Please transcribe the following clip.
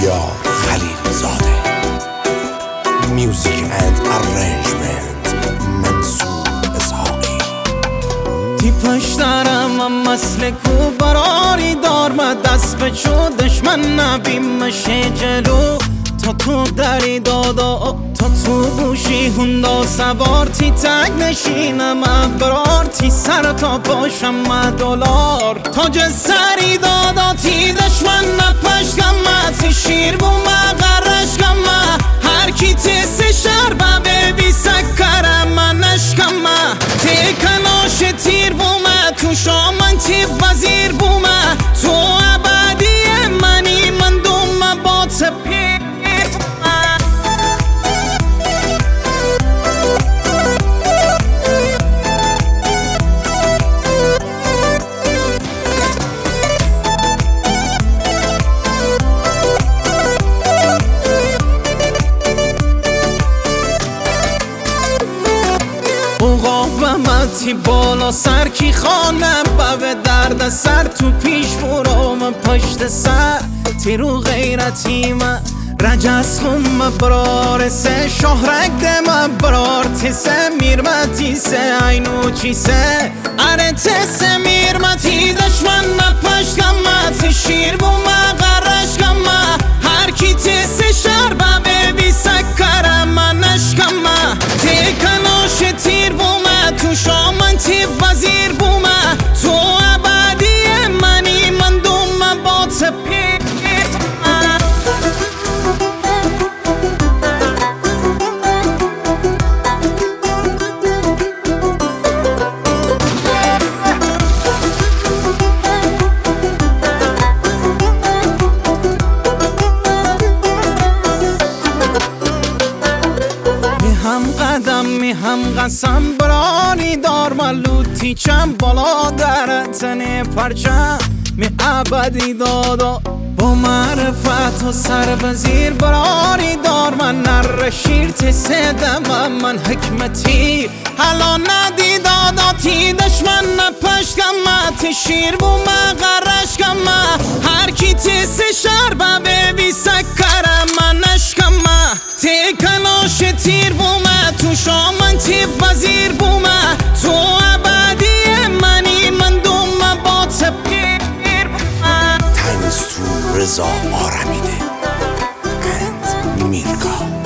بختیار خلیلزاده. میوزیک اند ارنجمنت منصور اسحاقی. تی پشترم مثل کو براری دار ما دست به چو دشمن نبیمشه جلو تا تو دری دادا تا تو بوشی هوندا سوار تی تگ نشینم ابرار تی سر تا پاشم دلار تاج سری دادا تی دشمن نپشکم تی شیر بوم غرشکم هر کی تی سی شربه ببی سکرم نشکم تی کناش تیر بوم تو شامن تی وزیر بوم تو ابدی منی من دوم با تپی. تی بالا سر کی خانم به درد سر تو پیش برام پشت سر تی رو غیرتی من رجس خم برار سه شهرک دم برار تی سه میرمتی سه اینو چی سه اره تی سه میرمتی دشمن نپشکم تی شیر بوم غرشکم هر کی تی سه شربه ببی سکرم نشکم تی کناش تیر بوم تو شامن تی وزیر بوم تو ابدی منی من دوم با تپی. می هم قسم برانی دار ملوتی چم بالا در تنه پرچم می ابدی دادا با معرفت و سر وزیر برانی دار من نر شیر تی سدم من حکمتی حالا ندی دادا تی دشمن نپشکم تی شیر بوم غرشکم هر کی تی سی شربه ببی سکرم نشکم تی کناش تیر بوم تو شامن تی وزیر بوم تو ابدی منی من دوم با تپیر بوم. تنز تو رضا آرمیده اند میرکا.